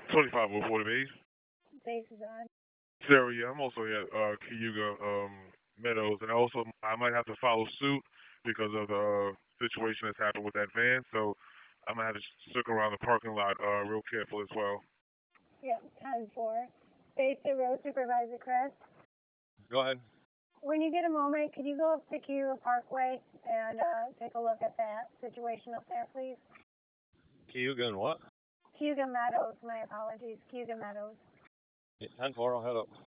2504 base. Base is on. Sarah, yeah, I'm also at Cayuga Meadows, and also I might have to follow suit because of the situation that's happened with that van. So I'm gonna have to circle around the parking lot real careful as well. Yep, 10-4. Base to road supervisor Chris. Go ahead. When you get a moment, could you go up to Cayuga Parkway and take a look at that situation up there, please? Cayuga and what? Cayuga Meadows, my apologies. Cayuga Meadows. 10-4, I'll head up.